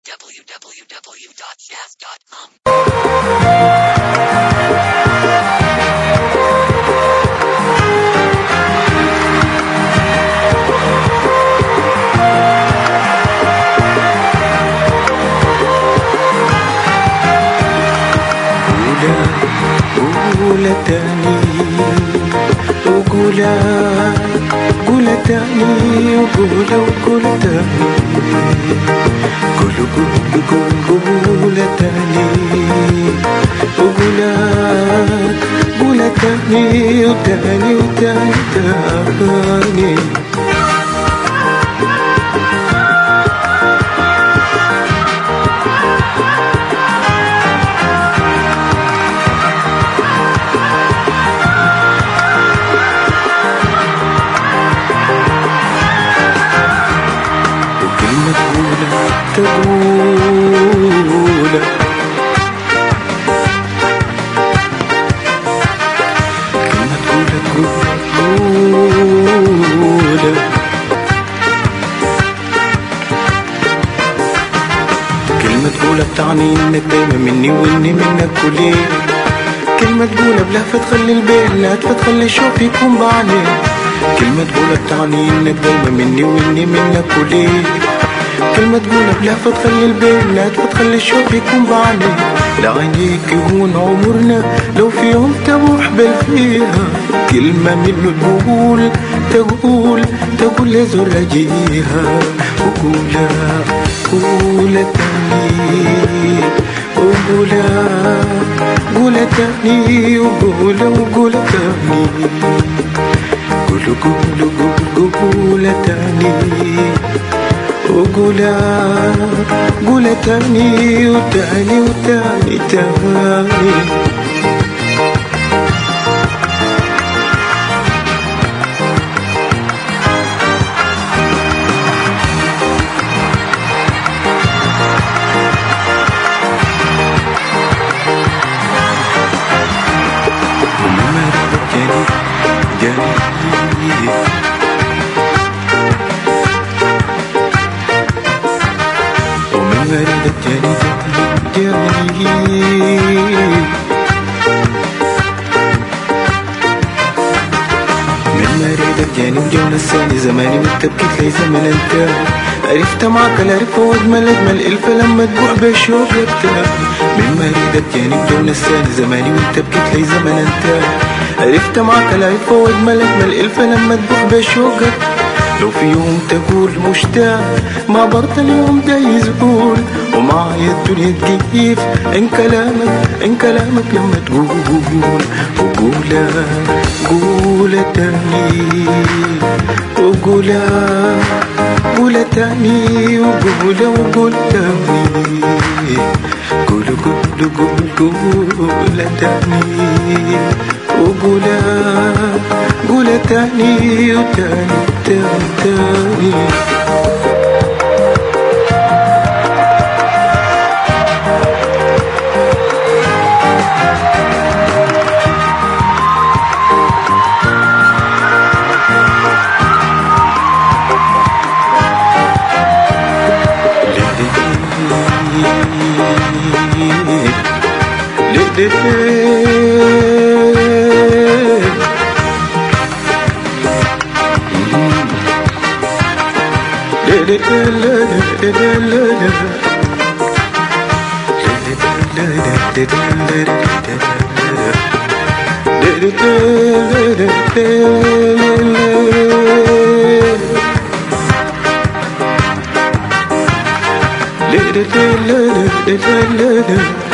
www.jazz.com. قولها تاني وقولها تاني وقولها تاني قولها تاني وقولها تاني وتاني وتاني تاني تقولها كلمة تقولها كلمة تقولها بتعني انك دايما مني واني منك كلي. كلمة تقولها بلهفة تخلي البال لا تخلي الشوق يكون بعينيه. كلمة تقولها بتعني انك دايما مني واني منك كلي. كلمة تقولها بلهفة تخلي البال لا تخلي الشوق يكون بعينيه. لعينيك يهون عمرنا لو في يوم تروح بال فيها. كلمة منه تقول لازم راجيها. وقولها تاني وقولها تاني وقولها تاني قولها تاني وقولها تاني وتاني وتاني تاني جاني وجونا الثاني زماني وانت بكيت لي زمن انت. عرفت معك العرف واجمل الف لما تبوح بالشوق ارتاح. من مريدك جاني وجونا الثاني زماني وانت بكيت لي زمن انت. عرفت معك العرف واجمل الف لما تبوح بالشوق ارتاح. لو في يوم تقول مشتاق ما برضى اليوم ده يزول ومعايا الدنيا تجيف ان كلامك لما تقول. وقولها تاني وقولها تاني وقولها تاني قولها تاني وقولها تاني وتاني تاني la